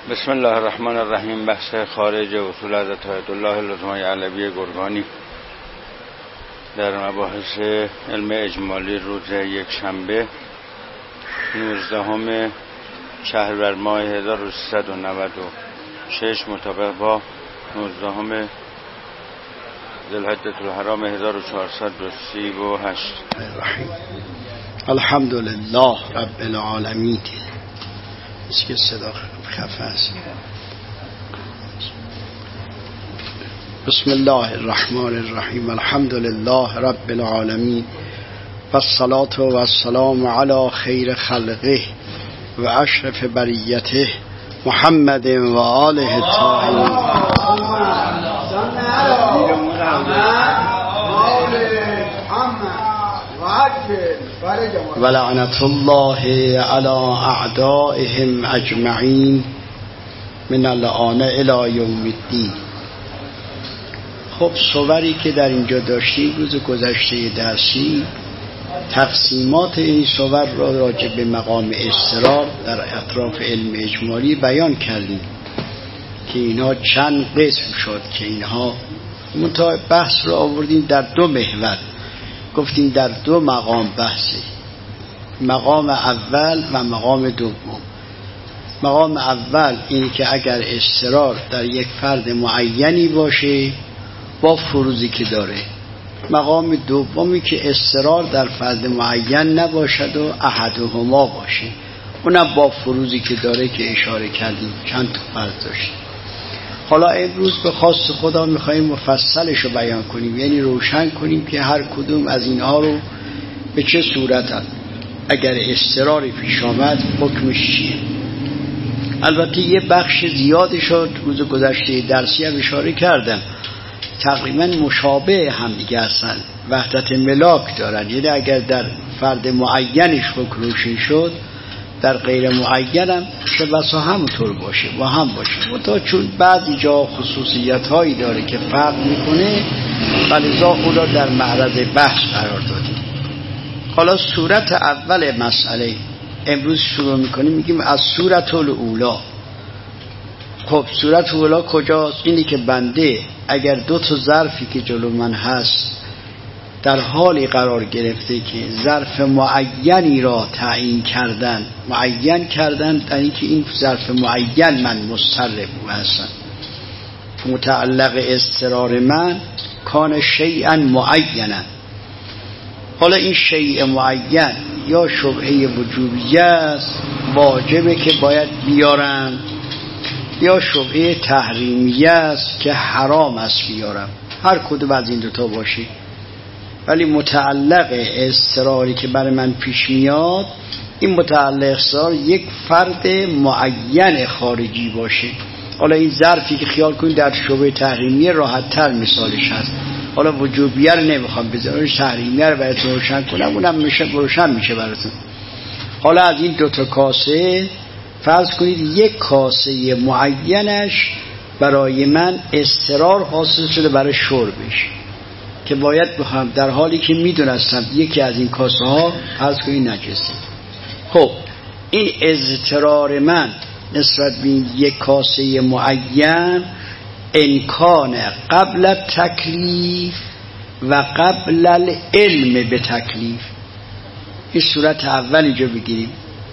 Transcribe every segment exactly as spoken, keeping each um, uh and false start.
بسم الله الرحمن الرحیم. بحث خارج اصول حضرت آیت الله لزمای علوی گرگانی در مباحث علم اجمالی روز یک شنبه نوزدهم شهریور ماه هزار و سیصد و نود و شش مطابق با نوزدهم ذوالحجة الحرام هزار و چهارصد و سی و هشت. الحمد لله رب العالمین. است که صدا خفه است. بسم الله الرحمن الرحیم. الحمد لله رب العالمین و الصلاة و السلام علی خیر خلقه و اشرف بریته محمد و آله الطاهرین. و لعنت الله علی اعدائهم اجمعین من الآن الی یوم الدین. خب صوری که در اینجا داشتیم روز گذشته درسی تقسیمات این صور را راجع به مقام اضطرار در اطراف علم اجمالی بیان کردیم که اینها چند قسم شد که اینها منتها بحث را آوردیم در دو محور. گفتیم در دو مقام بحثه، مقام اول و مقام دوم. مقام اول اینه که اگر اضطرار در یک فرد معینی باشه با فروزی که داره. مقام دومی که اضطرار در فرد معین نباشد و احدهما باشه، اونم با فروزی که داره که اشاره کردیم چند تا فرد داشت. حالا امروز به خواست خدا میخواییم مفصلش رو بیان کنیم، یعنی روشن کنیم که هر کدوم از اینها رو به چه صورت هست. اگر اضطراری پیش آمد حکمش چیه. البته یه بخش زیادی شد روز گذشته درسی هم اشاره کردم، تقریبا مشابه هم دیگه هستن، وحدت ملاک دارن. یعنی اگر در فرد معینش حکم روشن شد در غیر معین هم چه بسا همونطور باشه و هم باشه، منتها چون بعضی جا خصوصیت هایی داره که فرق میکنه فلذا او را در معرض بحث قرار دادیم. حالا صورت اول مسئله امروز شروع میکنیم، میگیم از صورت الاولا. خب صورت الاولا کجاست؟ اینی که بنده اگر دو تا ظرفی که جلو من هست در حالی قرار گرفته که ظرف معینی را تعیین کردن، معین کردن یعنی که این ظرف معین من مصرف او هستم، متعلق اضطرار من کان شیئا معینا. حالا این شیء معین یا شبهه وجوبیه است، واجبه که باید بیارم، یا شبهه تحریمیه است که حرام است بیارم. هر کدوم از این دوتا باشه، ولی متعلق اضطراری که برای من پیش میاد این متعلق اضطرار یک فرد معین خارجی باشه. حالا این ظرفی که خیال کنید در شبهه تحریمیه راحت تر مثالش هست. حالا وجوبیه رو نمیخوام بذارم، تحریمیه رو براتون روشن کنم، اونم میشه روشن میشه براتون. حالا از این دوتا کاسه فرض کنید یک کاسه معینش برای من اضطرار حاصل شده برای شربش که باید بخوام، در حالی که میدونستم یکی از این کاسه ها فرض کنید نجسه. خب این اضطرار من نسبت به یک کاسه معین امکان قبل تکلیف و قبل العلم به تکلیف. این صورت اول اینجا بگیریم.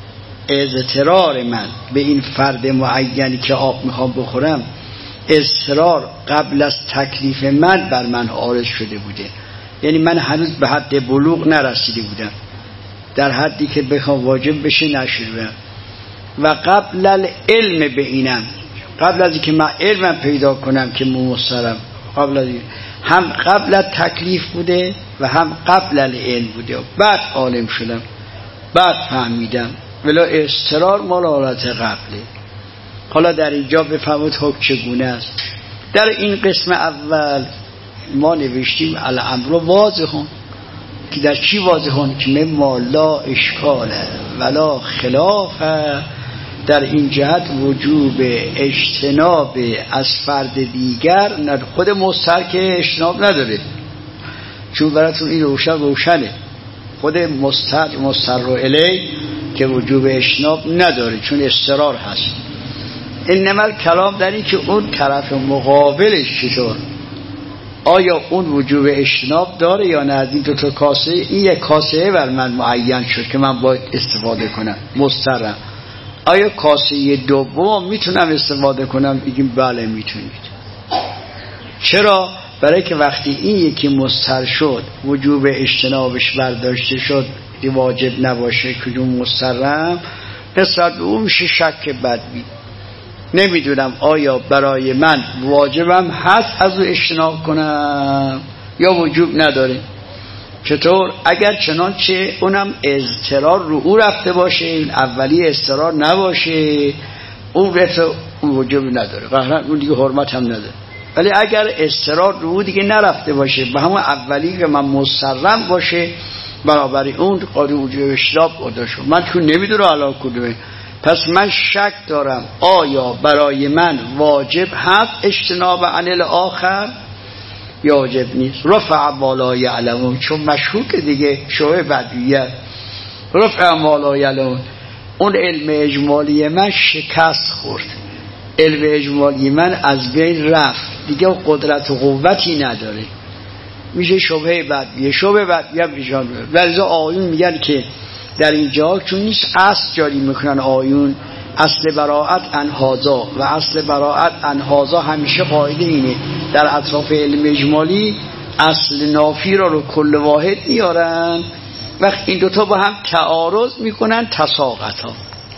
اضطرار من به این فرد معینی که آب میخوام بخورم، اصرار قبل از تکلیف من بر من عارض شده بوده، یعنی من هنوز به حد بلوغ نرسیده بودم، در حدی که بخوام واجب بشه نشده. و قبل العلم به اینم، قبل از اینکه من علمم پیدا کنم که مصرم، قبل از این هم قبل از تکلیف بوده و هم قبل العلم بوده. بعد عالم شدم، بعد فهمیدم، ولی اضطرار مال حالت قبله. حالا در اینجا بفهمید حکم چگونه است. در این قسم اول ما نوشتیم الامر واضحون، که در چی واضحون؟ که مما لا اشکاله ولا خلاف، در این جهت وجوب اجتناب از فرد دیگر، خود مستر که اجتناب نداره، چون براتون این روشن روشنه، خود مستر مستر الی که وجوب اجتناب نداره چون اضطرار هست. انما کلام در این که اون طرف مقابلش چطور، آیا اون وجوب اجتناب داره یا نه؟ از این دو تا کاسه این یک کاسه بر من معین شد که من باید استفاده کنم مضطرم، آیا کاسه دوم میتونم استفاده کنم؟ بگیم بله میتونید. چرا؟ برای که وقتی این یکی مضطر شد وجوب اجتنابش برداشته شد واجب نباشه کدوم مضطرم، نسبت به اون میشه شک بدبین. نمیدونم آیا برای من واجبم هست از او اجتناب کنم یا وجوب نداره. چطور؟ اگر چنانچه اونم اضطرار رو او رفته باشه، این اولی اضطرار نباشه، اون رفته اون وجوب نداره، قهرن اون دیگه حرمت هم نداره. ولی اگر اضطرار رو او دیگه نرفته باشه به همون اولی که من مصرم باشه، برابری اون قاضی وجوب اجتناب قضا شد. من چون نمیدونم علا کدومه، پس من شک دارم آیا برای من واجب هست اجتناب عن الاخر یا واجب نیست. رفع ما لا یعلمون، چون مشکوک دیگه شوه بدویت. رفع ما لا یعلمون، اون علم اجمالی من شکست خورد، علم اجمالی من از بین رفت، دیگه قدرت و قوتی نداره، میشه شبهه بدویه. شبهه بدویه میشان ولذا آیون میگن که در اینجا چون نیست اصل جاری میکنن آیون، اصل براعت انهازا و اصل براعت انهازا همیشه قاعده اینه در اطراف علم اجمالی اصل نافی را رو کل واحد میارن، وقت این دوتا با هم تعارض میکنن تساقطا،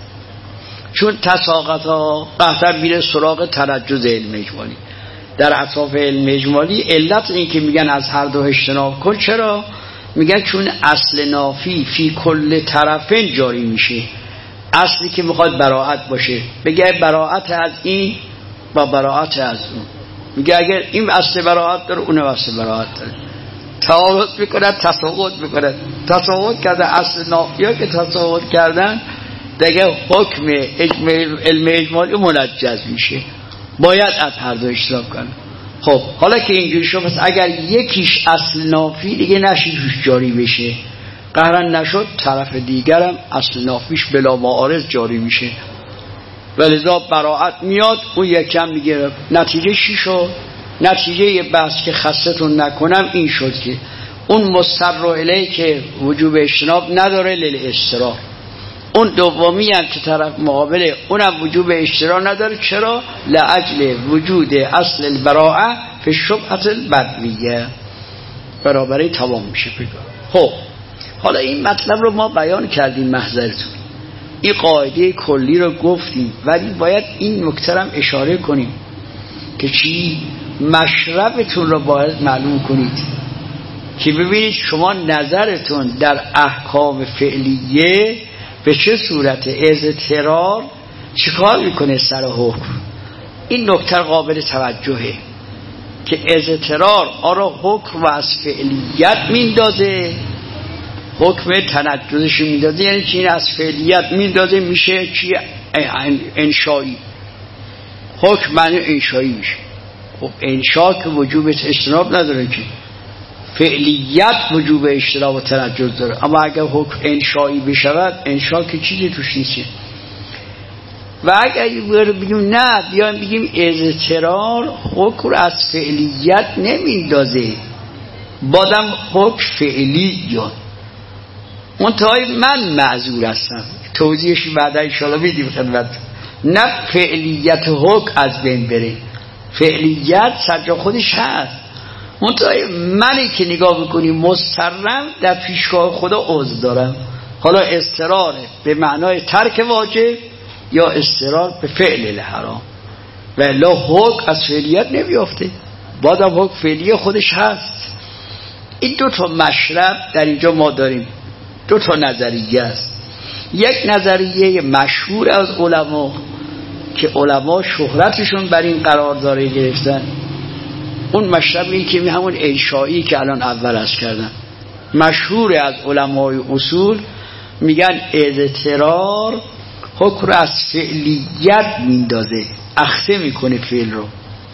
چون تساقطا قطعا میره سراغ ترجز علم اجمالی. در اطراف علم اجمالی علت این که میگن از هر دو اجتناب کن، چرا؟ میگن چون اصل نافی فی کل طرفین جاری میشه، اصلی که میخواد براعت باشه بگه براعت از این با براعت از اون، میگه اگر این اصل براعت داره اون اصل براعت داره، تعارض میکنن تساقط میکنن. تساقط کردن اصل نافی ها که تساقط کردن دیگه حکم علم اجمالی منجز میشه، باید از هر دو اجتناب کنه. خب حالا که اینجوری شد، پس اگر یکیش اصل نافی دیگه نشید روش جاری بشه، قهرن نشد طرف دیگرم اصل نافیش بلا معارض جاری میشه، ولذا براعت میاد اون یکم میگه. نتیجه چی شد؟ نتیجه یه بحث که خستتون نکنم این شد که اون مستر الیه که وجوب اجتناب نداره للاستراح، اون دومی هم که طرف مقابله اونم وجوب اجتناب نداره. چرا؟ لاجل وجود اصل البراءه فی شبهه البدویه، برابری تمام میشه بگم. خب حالا این مطلب رو ما بیان کردیم، محضرتون این قاعده کلی رو گفتیم، ولی باید این نکته هم اشاره کنیم که چی؟ مشربتون رو باید معلوم کنید که ببینید شما نظرتون در احکام فعلیه به چه صورت اضطرار چیکار میکنه سر حکم. این نکته قابل توجهه که اضطرار آرا حکم و از فعلیت میندازه، حکم تنجزش میندازه، یعنی چی؟ از فعلیت میندازه میشه چی؟ انشایی. حکم معنی انشایی میشه. خب انشا که وجوب اجتناب نداره، که فعلیت وجوب اجتناب و تنجز داره، اما اگر حکم انشایی بشود انشا که چیزی توش نیست. و اگر بگیم نه بیایم بگیم اضطرار حکم رو از فعلیت نمیندازه، بادم حکم فعلی یاد منتهای من معذور هستم، توضیحش بعدا انشاءالله میدیم خدمت. نه فعلیت حکم از بین بره، فعلیت سرجا خودش هست، منتهای منی که نگاه بکنی مسترم در پیشگاه خدا عذر دارم. حالا اضطراره به معنای ترک واجب یا اضطرار به فعل الحرام، و الا حکم از فعلیت نمیافته، بادم حکم فعلی خودش هست. این دو تا مشرب در اینجا ما داریم، دو تا نظریه است. یک نظریه مشهور از علما که علما شهرتشون بر این قرار داره گرفتن، اون مشرب این که همون انشایی که الان اول از کردن مشهور از علمای اصول، میگن اضطرار حکم رو از فعلیت میندازه، اخته میکنه فعل رو.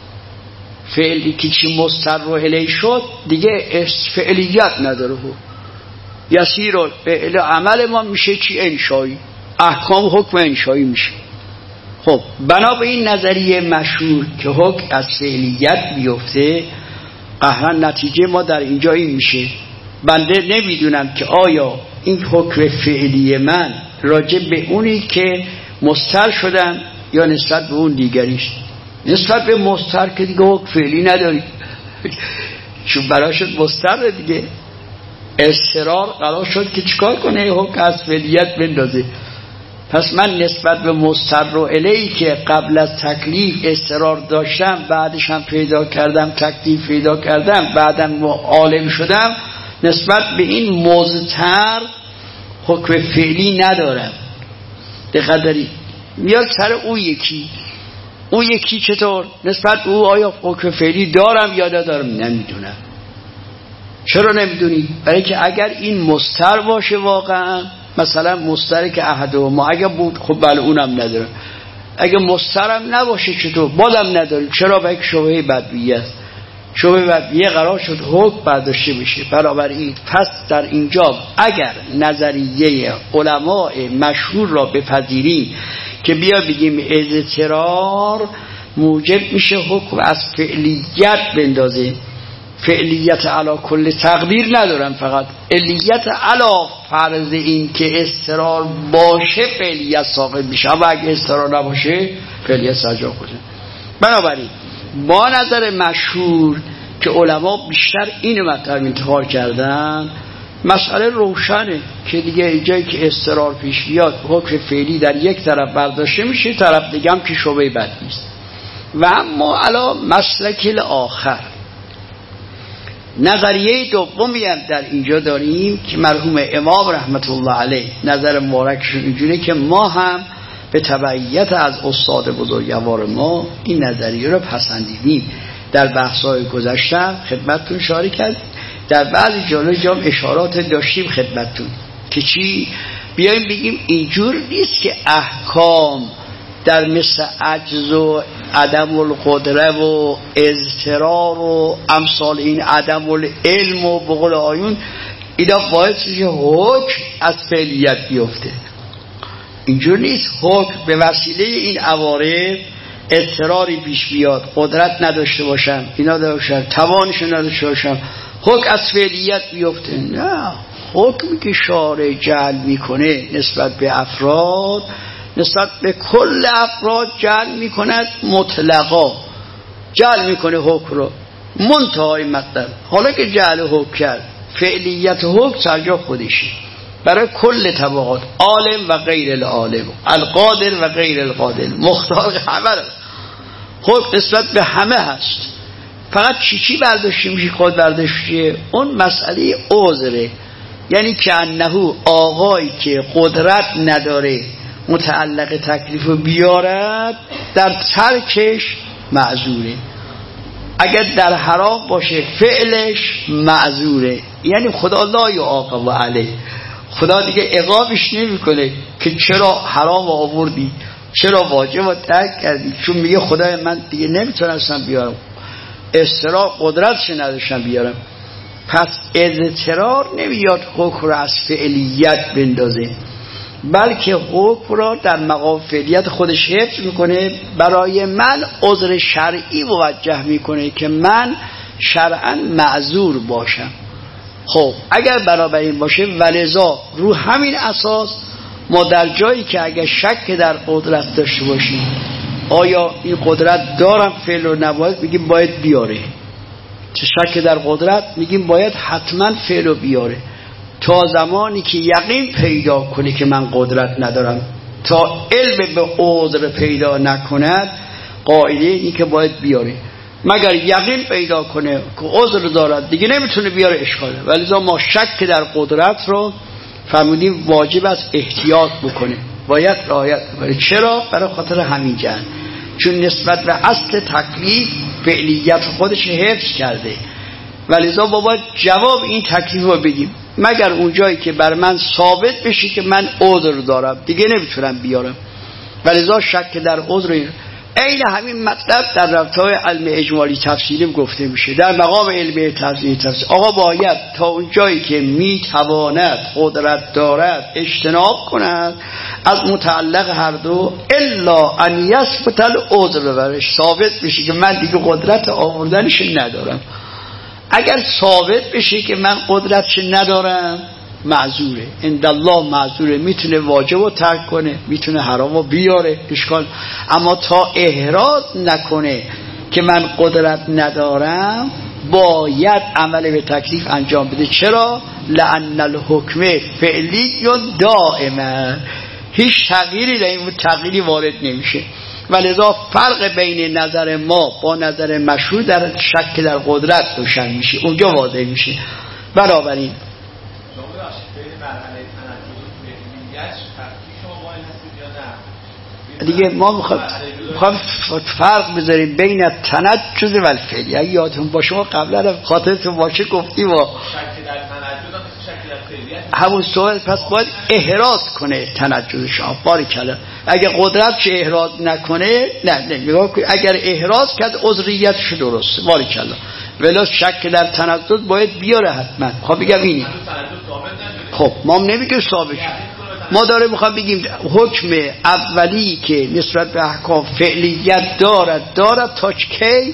فعلی که چی مستر رو الی شد دیگه فعلیت نداره، یسیر رو فعل عمل ما میشه چی؟ انشایی. احکام حکم انشایی میشه. خب بنا به این نظریه مشهور که حکم از فعلیت بیفته، قهرن نتیجه ما در اینجا این میشه بنده نمیدونم که آیا این حکم فعلی من راجع به اونی که مستر شدم یا نسبت به اون دیگریش. نسبت به مستر که دیگه حکم فعلی نداری چون برای شد مستر دیگه، اصرار قرار شد که چیکار کنه؟ حکم از فعلیت بندازه. پس من نسبت به مستر و الیی که قبل از تکلیف اصرار داشتم، بعدش هم پیدا کردم تکلیف پیدا کردم، بعدم عالم شدم، نسبت به این مضطر حکم فعلی ندارم. دقت داری؟ میاد سر او یکی او یکی چطور؟ نسبت به او آیا حکم فعلی دارم یا ندارم؟ نمیدونم. چرا نمیدونی؟ برای که اگر این مستر باشه واقعا، مثلا مستر که احد و ما اگر بود خب بله اونم نداره، اگر مسترم نباشه چطور؟ بازم نداریم. چرا؟ برای که شبهه بدویه است. شبهه بدویه قرار شد حکم برداشته بشه. بنابراین پس در اینجا اگر نظریه علماء مشهور را بپذیریم که بیا بگیم اضطرار موجب میشه حکم از فعلیت بندازه، فعلیت علا کل تقدیر ندارم، فقط علیت علا فرض این که اضطرار باشه فعلیت ساقط میشه، اما اگه اضطرار نباشه فعلیت سجا کنه. بنابراین با نظر مشهور که علما بیشتر این مطلب انتخاب کردن، مسئله روشنه که دیگه جایی که اضطرار پیش بیاد حکم فعلی در یک طرف برداشته میشه، طرف دیگه هم که شبهه بد نیست. و اما علا مسلک آخر، نظریه دومی هم در اینجا داریم که مرحوم امام رحمت الله علیه نظر مبارکشون اینجوره که ما هم به تبعیت از استاد بزرگوار ما این نظریه رو پسندیدیم. در بحث‌های گذشته خدمتتون اشاره کردیم، در بعضی جلوی جام اشارات داشتیم خدمتتون که چی؟ بیایم بگیم اینجور نیست که احکام در مثل عجز و عدم القدره و اضطرار و امثال این عدم العلم و بقول آیون اینا باعث میشه حکم از فعلیت بیفته. اینجور نیست. حکم به وسیله این عوارض اضطراری پیش بیاد، قدرت نداشته باشم، اینا داشتم توانش نداشته باشم، حکم از فعلیت بیفته. نه، حکمی که شارع جعل میکنه نسبت به افراد، نسبت به کل افراد جعل میکند، مطلقا جعل میکنه حکم رو منتهای مطلب. حالا که جعل حکم کرد، فعلیت حکم سرجا خودشه برای کل طبقات، عالم و غیر العالم، القادر و غیر القادر، مختار، همه حکم نسبت به همه هست. فقط چی چی برداشته میشه؟ خود برداشته اون مسئله عذره، یعنی که انهو آقایی که قدرت نداره متعلق تکلیف بیارد در ترکش معذوره، اگر در حرام باشه فعلش معذوره. یعنی خدا لا یعاقب علیه، خدا دیگه عقابش نمیکنه که چرا حرام آوردی، چرا واجب ترک کردی، چون میگه خدای من دیگه نمیتونستم بیارم، اضطرار قدرتش نداشتم بیارم. پس اضطرار نمیاد حکم را از فعلیت بندازه، بلکه حکم را در مقام فعلیت خودش حفظ میکنه، برای من عذر شرعی موجه میکنه که من شرعاً معذور باشم. خب اگر برابر این باشه، ولذا رو همین اساس ما در جایی که اگر شک در قدرت داشته باشیم، آیا این قدرت دارم فعل رو نباید بگیم باید بیاره، چه شک در قدرت میگیم باید حتما فعل رو بیاره، تا زمانی که یقین پیدا کنه که من قدرت ندارم. تا علم به عذر پیدا نکند قاعده این که باید بیاره، مگر یقین پیدا کنه که عذر دارد دیگه نمیتونه بیاره، اشکاله. ولی ما شک در قدرت رو فرمودیم واجب است احتیاط بکنه، باید رعایت بکنه. چرا؟ برای خاطر همین جهت، چون نسبت به اصل تکلیف فعلیت خودش حفظ کرده، ولذا ما باید جواب این تکلیف رو بگیم، مگر اون جایی که بر من ثابت بشه که من عذر دارم دیگه نمیتونم بیارم. ولذا شک در عذر عین همین مطلب در رابطه‌های علم اجمالی تفصیلی گفته میشه. در مقام علم تفصیلی تفصیل آقا باید تا اون جایی که میتواند، قدرت دارد، اجتناب کند از متعلق هر دو، الا ان یثبت العذر برش، ثابت بشه که من دیگه قدرت آوردنش ندارم. اگر ثابت بشه که من قدرتش ندارم، معذوره، عند الله معذوره، میتونه واجب رو ترک کنه، میتونه حرام رو بیاره، اشکال. اما تا احراز نکنه که من قدرت ندارم، باید عمل به تکلیف انجام بده. چرا؟ لأن الحکم فعلی یا دائما، هیچ تغییری در این تغییری وارد نمیشه. ولذا فرق بین نظر ما با نظر مشروع در شک در قدرت روشن میشه، اونجا واضح میشه. بنابراین دیگه ما میخوایم فرق بذاریم بین تنجز و الفعلی. اگه یادتون باشه ما قبلا خاطرتون باشه گفتیم و همون سوال، پس باید احراز کنه تنجزش. باریکلا. اگه قدرتش احراز نکنه نه نمیگه، اگر احراز کرد عذریتش درسته. باریکلا. ولی شک در تنجز باید بیاره حتما. خب بگم اینی. خب ما نمیگیم ثابت شد، ما داره میخوام بگیم حکم اولی که نسبت به احکام فعلیت دارد دارد تا کی؟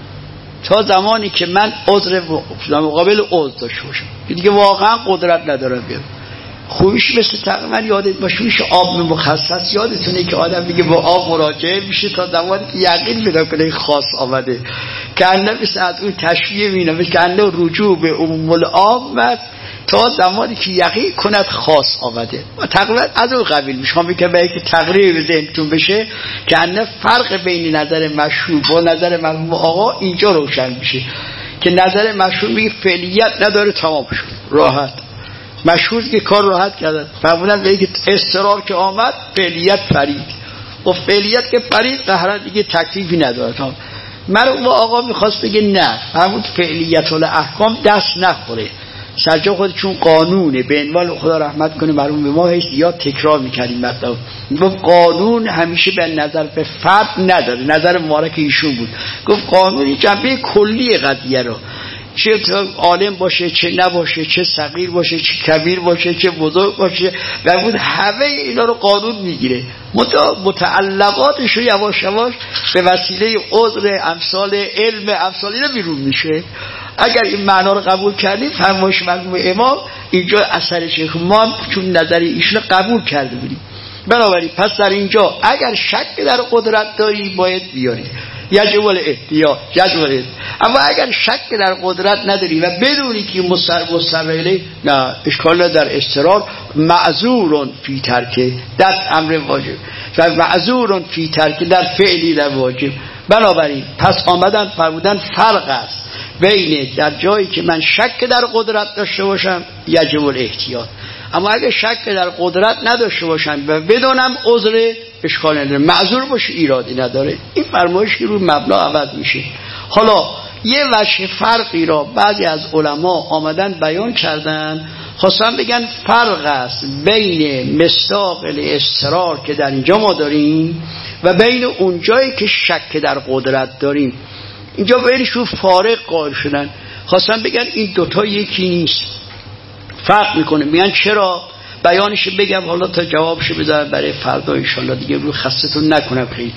تا زمانی که من عذر مقابل عذر داشته باشم، دیگه واقعا قدرت ندارم بیارم. خوبیش مثل تقریبا یادت باشه میشه آب مخصص، یادتونه که آدم میگه با آب مراجعه میشه تا زمانی که یقین پیدا کنه خاص آمده، که انه مثل از اون تشبیه مینه که انه رجوع به عموم العام تا زمانی که یقین کند خاص آمده. و تقریبا از اون قبیل میشم میگه به اینکه تقریبا به ذهنتون بشه که انه فرق بین نظر مشروع با نظر مرحوم آقا اینجا روشن میشه که نظر مشروع میگه فعلیت نداره، تمام شد، راحت. مشروع که کار راحت کردن، فرمودن به اینکه اضطرار که آمد فعلیت فرید، و فعلیت که فرید قهرن دیگه تکلیفی نداره. تمام. مرحوم آقا میخواست بگه نه، فرمود فعلیت الاحکام دست نخوره سرجا خود، چون قانونه. به عنوان خدا رحمت کنه مرحوم به ما هیچ یا تکرار میکردیم مطلب، گفت قانون همیشه به نظر به فرد نداره. نظر مبارک ایشون بود، گفت قانون جنبه کلی قضیه رو، چه عالم باشه چه نباشه، چه صغیر باشه چه کبیر باشه چه بزرگ باشه، و بود همه اینا رو قانون میگیره. متعلقاتش رو یواش یواش به وسیله عذر امثال علم امثال اینا بیرون میشه. اگر این معنا رو قبول کردیم فرمایش مرحوم امام اینجا اثرش، ما چون نظری ایشون قبول کرده بودیم. بنابراین پس در اینجا اگر شک در قدرت داری باید بیاری، یجب الاحتیاط یجب. اما اگر شک در قدرت نداری و بدونی که مستقله، نه اشکال در اضطرار، معذور فی ترک در امر واجب و معذور فی ترک در فعلی در واجب. بنابراین پس آمدن فرمودن فرق است بین در جایی که من شک در قدرت داشته باشم یجب الاحتیاط، اما اگه شک در قدرت نداشته باشم و بدونم عذر، اشکال نداره، معذور باشه ایرادی نداره. این فرمایش که روی مبنا عوض میشه. حالا یه وجه فرقی را بعضی از علما آمدن بیان کردن، خواستن بگن فرق است بین مصداق الاضطرار که در اینجا ما داریم و بین اونجایی که شک در قدرت داریم. اینجا بینشون فارق قائل شدن، خواستن بگن این دوتا یکی نیست، فرق میکنه. میگن چرا؟ بیانش بگم حالا تا جوابش بذارم برای فردا انشالله، دیگه رو خستتون نکنم خیلی.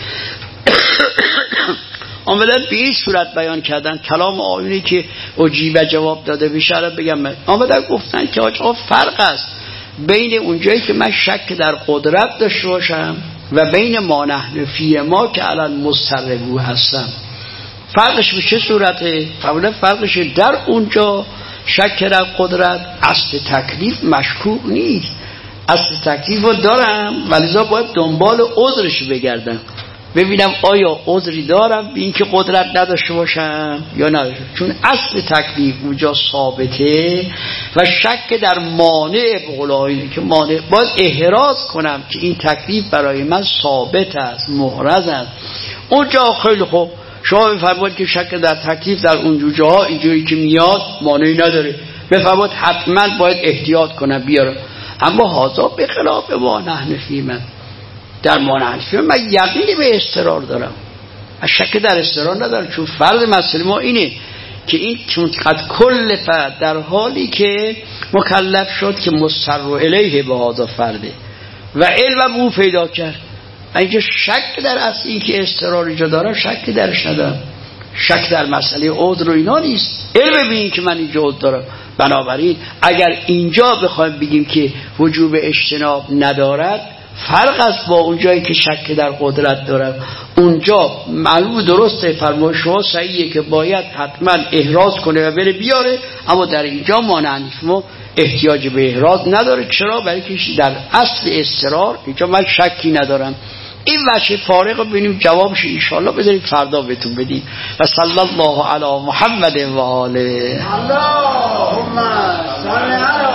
آمدن به این صورت بیان کردن کلام آیونی که اجیب جواب داده بشه رو بگم. آمدن گفتن که آقا فرق است بین اونجایی که من شک در قدرت داشته باشم و بین ما نحن فی ما که الان مستربو هستم. فرقش به چه صورته؟ فرمودن فرقش در اونجا شک در قدرت اصل تکلیف مشکوک نیست، اصل تکلیف رو دارم ولیزا باید دنبال عذرش بگردم ببینم آیا عذری دارم به این که قدرت نداشته باشم یا نداشته، چون اصل تکلیف اونجا ثابته و شک در مانع بقولایی که مانع باید احراز کنم که این تکلیف برای من ثابت است، محرز است. اونجا خیلی خوب شما بفرمایید که شک در تکلیف در اون جاها اینجوری که میاد مانعی نداره، بفرمایید حتما باید احتیاط کنم بیارم. اما هازا به خلاف ما نحن فی من، در ما نحن فی من یقینی به اضطرار دارم، شک در استقرار نداره، چون فرض مسئله ما اینه که این چون قد کلف در حالی که مکلف شد که مصر الیه به هذا فرده و علم او پیدا کرد. اینجا شک در اصل این که استقرار اینجا دارم شک درش ندارم، شک در مسئله عذر و اینا نیست، علم به این که من اینجا عذر دارم. بنابراین اگر اینجا بخوایم بگیم که وجوب اجتناب ندارد، فرق است با اون جایی که شک در قدرت دارم. اونجا معلوم درسته، فرمایش شما صحیحه که باید حتما احراز کنه و بره بیاره، اما در اینجا مانع ما احتیاج به احراز نداره. چرا؟ برای که در اصل اصرار اینجا من شکی ندارم. این وجه فارغ رو ببینیم، جوابش ان شاء الله بذاریم فردا بهتون بدیم. و صلی الله علی محمد و آله. اللهم صل علی